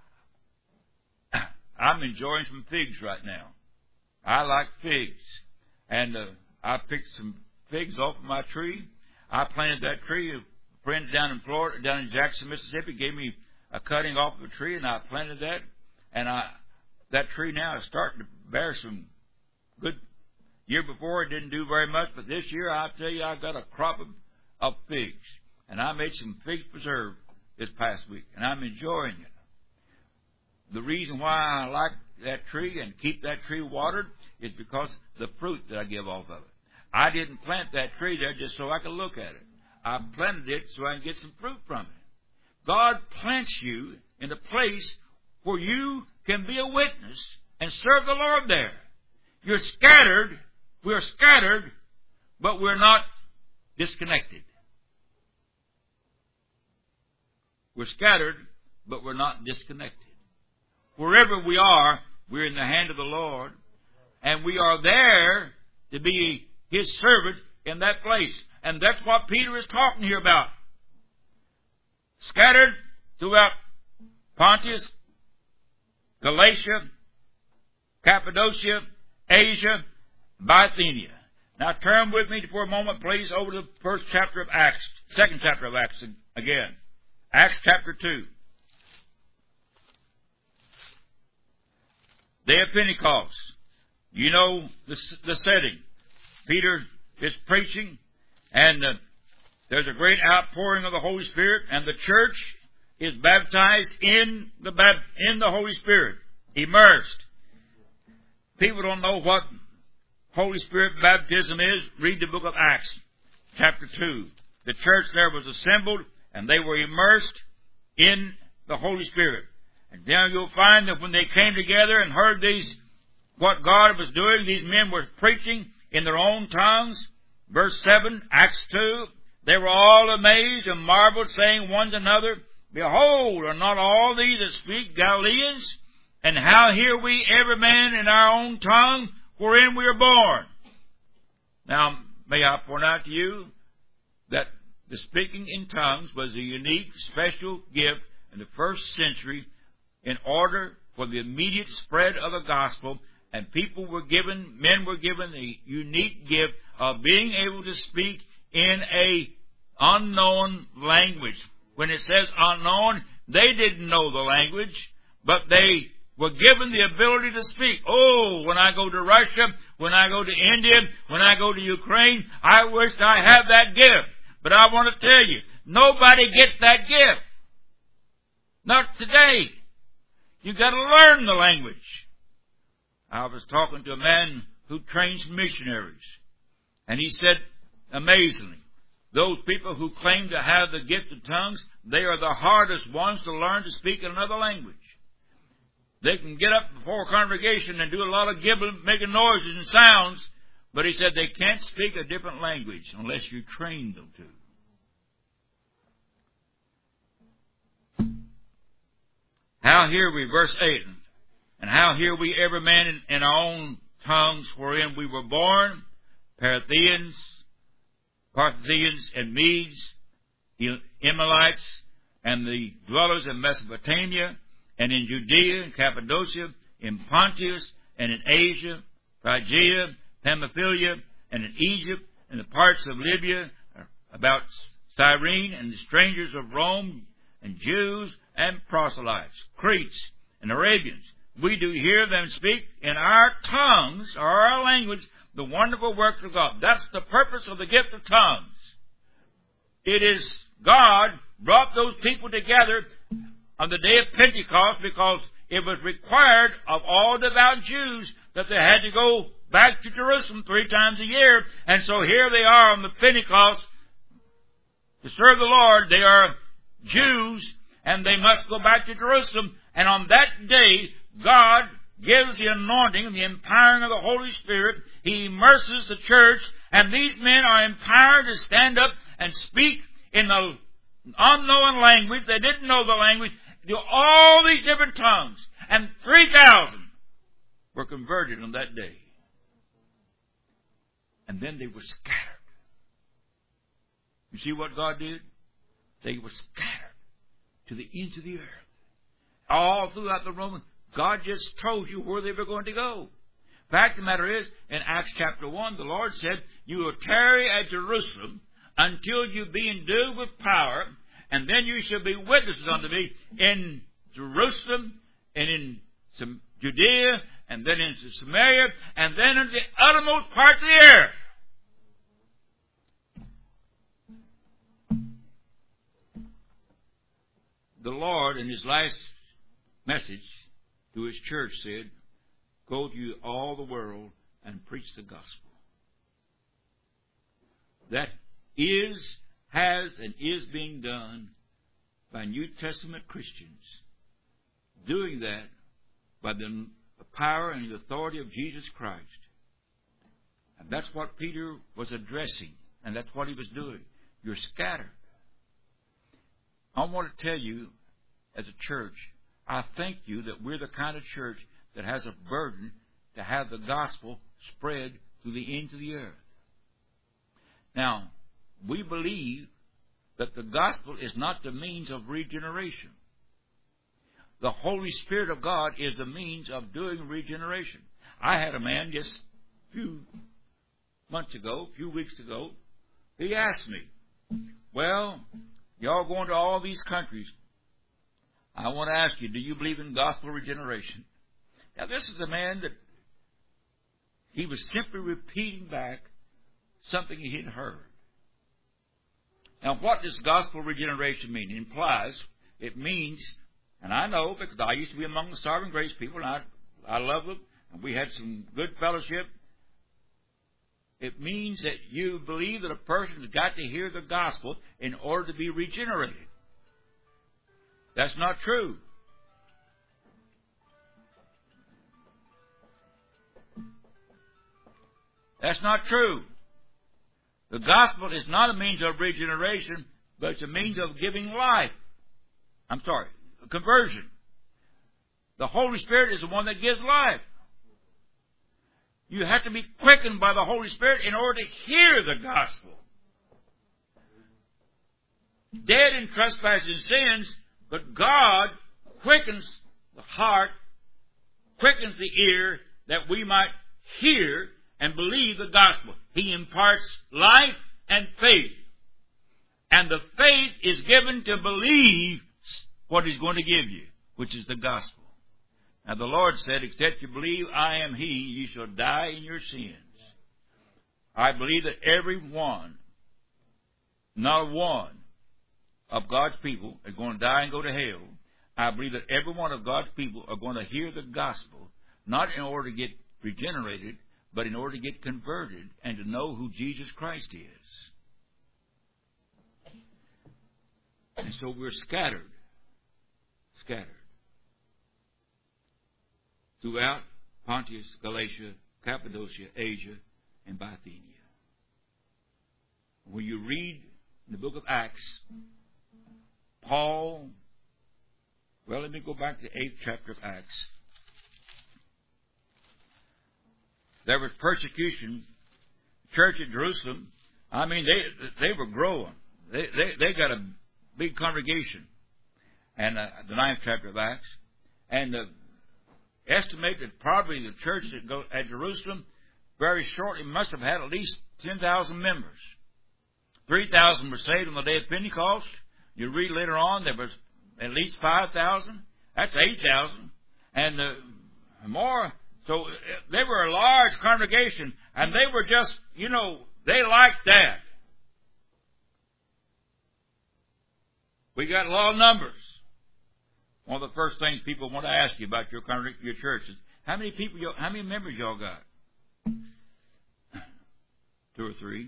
I'm enjoying some figs right now. I like figs. And uh, I picked some figs off of my tree. I planted that tree. A friend down in Florida, down in Jackson, Mississippi, gave me a cutting off of a tree, and I planted that. And I that tree now is starting to bear some good. Year before it didn't do very much, but this year I tell you I got a crop of, of figs, and I made some fig preserve this past week, and I'm enjoying it. The reason why I like that tree and keep that tree watered is because the fruit that I give off of it. I didn't plant that tree there just so I could look at it. I planted it so I can get some fruit from it. God plants you in a place where you can be a witness and serve the Lord there. You're scattered. We are scattered, but we're not disconnected. We're scattered, but we're not disconnected. Wherever we are, we're in the hand of the Lord, and we are there to be His servant in that place. And that's what Peter is talking here about. Scattered throughout Pontus, Galatia, Cappadocia, Asia, Bithynia. Now turn with me for a moment, please, over to the first chapter of Acts, second chapter of Acts again. Acts chapter two. Day of Pentecost. You know the, the setting. Peter is preaching, and uh, there's a great outpouring of the Holy Spirit, and the church is baptized in the in the Holy Spirit, immersed. People don't know what Holy Spirit baptism is. Read the book of Acts, chapter two. The church there was assembled, and they were immersed in the Holy Spirit. And then you'll find that when they came together and heard these, what God was doing, these men were preaching in their own tongues. Verse seven, Acts two, they were all amazed and marveled, saying one to another, Behold, are not all these that speak Galileans? And how hear we every man in our own tongue wherein we are born? Now, may I point out to you that the speaking in tongues was a unique, special gift in the first century in order for the immediate spread of the gospel, and people were given, men were given the unique gift of being able to speak in a unknown language. When it says unknown, they didn't know the language, but they were given the ability to speak. Oh, when I go to Russia, when I go to India, when I go to Ukraine, I wish I had that gift. But I want to tell you, nobody gets that gift. Not today. You've got to learn the language. I was talking to a man who trains missionaries, and he said, amazingly, those people who claim to have the gift of tongues, they are the hardest ones to learn to speak in another language. They can get up before a congregation and do a lot of gibbling, making noises and sounds, but he said they can't speak a different language unless you train them to. How hear we, verse eight, and how hear we every man in, in our own tongues wherein we were born, Parthians, Parthians and Medes, Emilites, and the dwellers in Mesopotamia, and in Judea and Cappadocia, in Pontus, and in Asia, Phrygia, Pamphylia, and in Egypt, and the parts of Libya, about Cyrene, and the strangers of Rome, and Jews, and proselytes, Cretes, and Arabians. We do hear them speak in our tongues, or our language, the wonderful works of God. That's the purpose of the gift of tongues. It is God brought those people together on the day of Pentecost because it was required of all devout Jews that they had to go back to Jerusalem three times a year. And so here they are on the Pentecost to serve the Lord. They are Jews, and they must go back to Jerusalem. And on that day, God gives the anointing, the empowering of the Holy Spirit. He immerses the church, and these men are empowered to stand up and speak in the unknown language. They didn't know the language. Do all these different tongues. And three thousand were converted on that day. And then they were scattered. You see what God did? They were scattered to the ends of the earth. All throughout the Roman, God just told you where they were going to go. Fact of the matter is, in Acts chapter one, the Lord said, you will tarry at Jerusalem until you be endued with power, and then you shall be witnesses unto me in Jerusalem, and in some Judea, and then into Samaria, and then into the uttermost parts of the earth. The Lord, in His last message to His church, said, go to all the world and preach the gospel. That is, has, and is being done by New Testament Christians, doing that by the power and the authority of Jesus Christ. And that's what Peter was addressing, and that's what he was doing. You're scattered. I want to tell you, as a church, I thank you that we're the kind of church that has a burden to have the gospel spread to the ends of the earth. Now, we believe that the gospel is not the means of regeneration. The Holy Spirit of God is the means of doing regeneration. I had a man just a few months ago, a few weeks ago, he asked me, well, y'all going to all these countries. I want to ask you, do you believe in gospel regeneration? Now, this is the man that he was simply repeating back something he had heard. Now, what does gospel regeneration mean? It implies, it means, and I know because I used to be among the Sovereign Grace people, and I, I love them, and we had some good fellowship. It means that you believe that a person has got to hear the gospel in order to be regenerated. That's not true. That's not true. The gospel is not a means of regeneration, but it's a means of giving life. I'm sorry, conversion. The Holy Spirit is the one that gives life. You have to be quickened by the Holy Spirit in order to hear the gospel. Dead in trespasses and sins, but God quickens the heart, quickens the ear, that we might hear and believe the gospel. He imparts life and faith. And the faith is given to believe what He's going to give you, which is the gospel. Now the Lord said, except you believe I am He, you shall die in your sins. I believe that every one, not one, of God's people are going to die and go to hell. I believe that every one of God's people are going to hear the gospel, not in order to get regenerated, but in order to get converted and to know who Jesus Christ is. And so we're scattered, scattered throughout Pontus, Galatia, Cappadocia, Asia, and Bithynia. When you read in the book of Acts, Paul, well, let me go back to the eighth chapter of Acts. There was persecution. The church at Jerusalem, I mean, they they were growing. They they, they got a big congregation. And uh, the ninth chapter of Acts. And uh, estimate that probably the church that go, at Jerusalem very shortly must have had at least ten thousand members. three thousand were saved on the day of Pentecost. You read later on, there was at least five thousand. That's eight thousand. And uh, more. So they were a large congregation, and they were just, you know, they liked that. We got law numbers. One of the first things people want to ask you about your your church is, how many people, you, how many members y'all got? Two or three.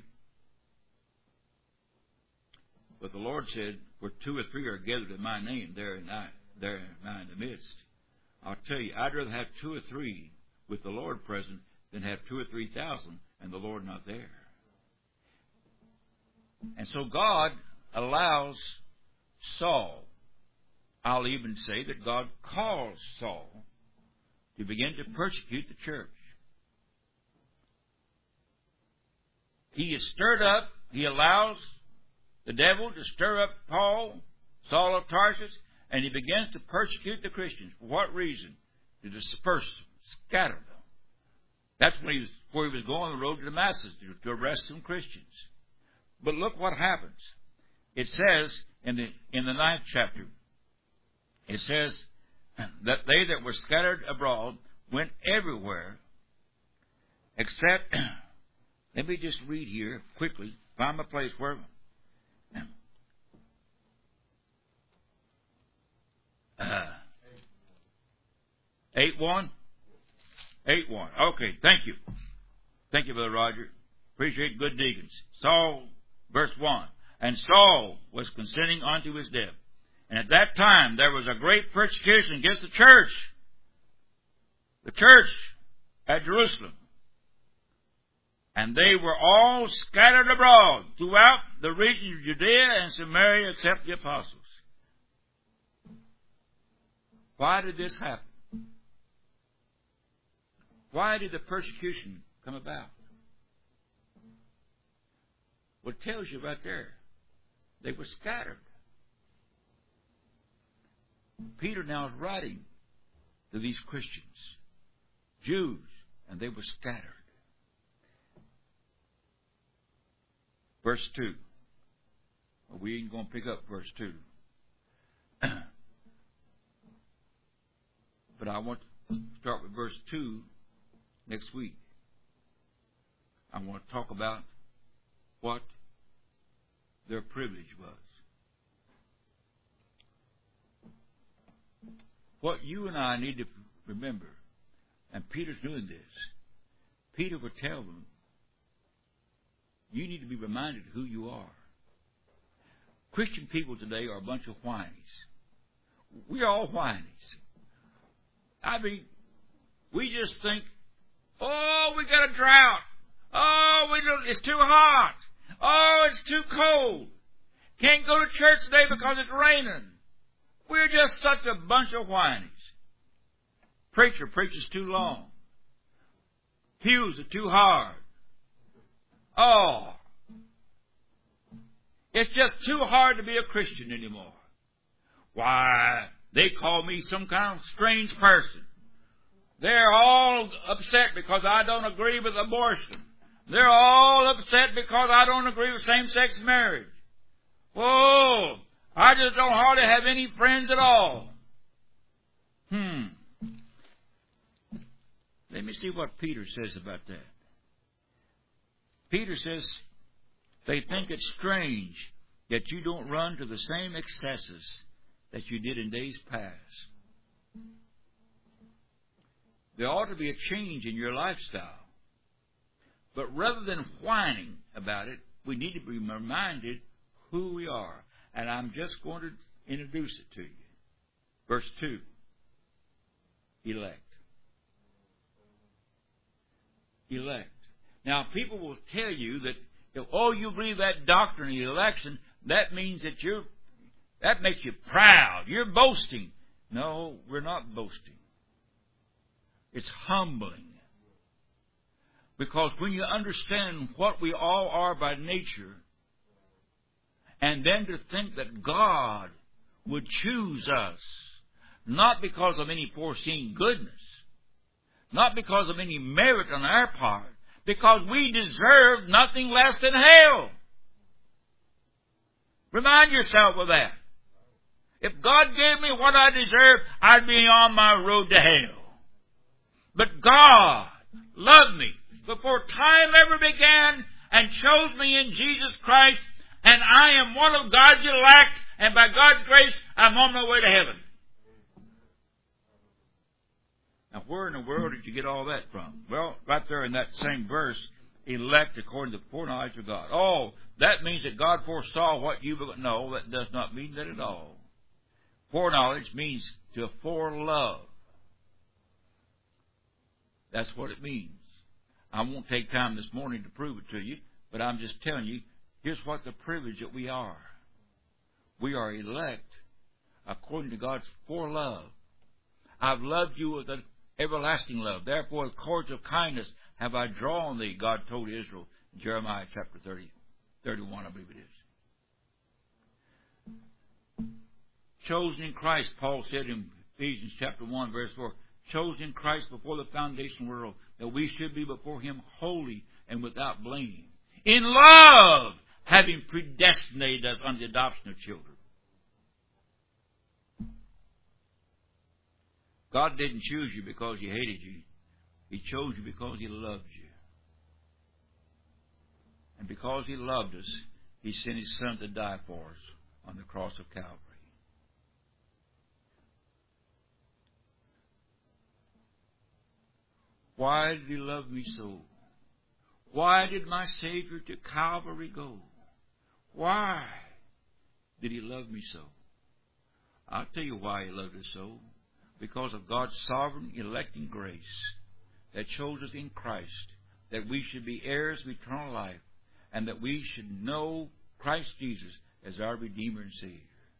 But the Lord said, where two or three are gathered in my name, there and I, there and I in the midst. I'll tell you, I'd rather have two or three with the Lord present than have two or three thousand and the Lord not there. And so God allows Saul, I'll even say that God calls Saul to begin to persecute the church. He is stirred up, he allows the devil to stir up Paul, Saul of Tarsus, and he begins to persecute the Christians. For what reason? To disperse them, scatter them. That's when he was, where he was going on the road to Damascus, to, to arrest some Christians. But look what happens. It says in the in the ninth chapter, it says that they that were scattered abroad went everywhere, except, let me just read here quickly, find a place where, uh, eight one? eight one. Okay, thank you. Thank you, Brother Roger. Appreciate good deacons. Saul, verse one. And Saul was consenting unto his death. And at that time there was a great persecution against the church. The church at Jerusalem. And they were all scattered abroad throughout the region of Judea and Samaria except the apostles. Why did this happen? Why did the persecution come about? Well, it tells you right there. They were scattered. Peter now is writing to these Christians, Jews, and they were scattered. Verse two. Well, we ain't going to pick up verse two. But I want to start with verse two next week. I want to talk about what their privilege was. What you and I need to remember, and Peter's doing this, Peter would tell them, you need to be reminded who you are. Christian people today are a bunch of whinies. We're all whinies. I mean, we just think, oh, we got a drought. Oh, we don't, it's too hot. Oh, it's too cold. Can't go to church today because it's raining. We're just such a bunch of whinies. Preacher preaches too long. Pews are too hard. Oh, it's just too hard to be a Christian anymore. Why, they call me some kind of strange person. They're all upset because I don't agree with abortion. They're all upset because I don't agree with same-sex marriage. Whoa, I just don't hardly have any friends at all. Hmm. Let me see what Peter says about that. Peter says, they think it strange that you don't run to the same excesses that you did in days past. There ought to be a change in your lifestyle. But rather than whining about it, we need to be reminded who we are. And I'm just going to introduce it to you. Verse two. Elect. Elect. Now, people will tell you that, if, oh, you believe that doctrine of election, that means that you're, that makes you proud. You're boasting. No, we're not boasting. It's humbling. Because when you understand what we all are by nature, and then to think that God would choose us, not because of any foreseen goodness, not because of any merit on our part, because we deserve nothing less than hell. Remind yourself of that. If God gave me what I deserve, I'd be on my road to hell. But God loved me before time ever began and chose me in Jesus Christ, and I am one of God's elect, and by God's grace, I'm on my way to heaven. Now, where in the world did you get all that from? Well, right there in that same verse, elect according to the foreknowledge of God. Oh, that means that God foresaw what you... No, that does not mean that at all. Foreknowledge means to forelove. That's what it means. I won't take time this morning to prove it to you, but I'm just telling you, here's what the privilege that we are. We are elect according to God's forelove. I've loved you with an everlasting love. Therefore, with cords of kindness have I drawn thee, God told Israel in Jeremiah chapter thirty, thirty-one, I believe it is. Chosen in Christ, Paul said in Ephesians chapter one, verse four, chosen in Christ before the foundation of the world, that we should be before Him holy and without blame. In love, having predestinated us unto the adoption of children. God didn't choose you because He hated you. He chose you because He loved you. And because He loved us, He sent His Son to die for us on the cross of Calvary. Why did He love me so? Why did my Savior to Calvary go? Why did He love me so? I'll tell you why He loved us so. Because of God's sovereign electing grace that chose us in Christ that we should be heirs of eternal life, and that we should know Christ Jesus as our Redeemer and Savior.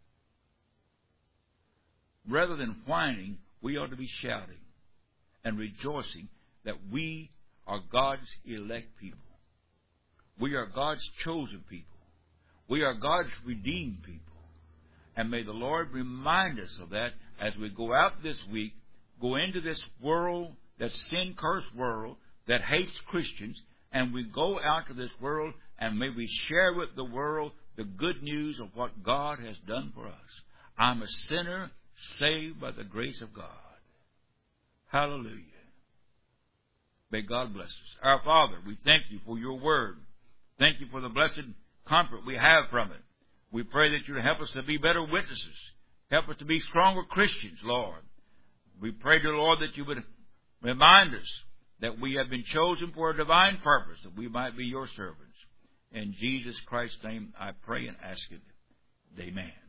Rather than whining, we ought to be shouting and rejoicing that we are God's elect people. We are God's chosen people. We are God's redeemed people. And may the Lord remind us of that as we go out this week, go into this world, that sin-cursed world that hates Christians, and we go out to this world and may we share with the world the good news of what God has done for us. I'm a sinner saved by the grace of God. Hallelujah. May God bless us. Our Father, we thank you for your word. Thank you for the blessed comfort we have from it. We pray that you would help us to be better witnesses. Help us to be stronger Christians, Lord. We pray, dear Lord, that you would remind us that we have been chosen for a divine purpose, that we might be your servants. In Jesus Christ's name I pray and ask it. Amen.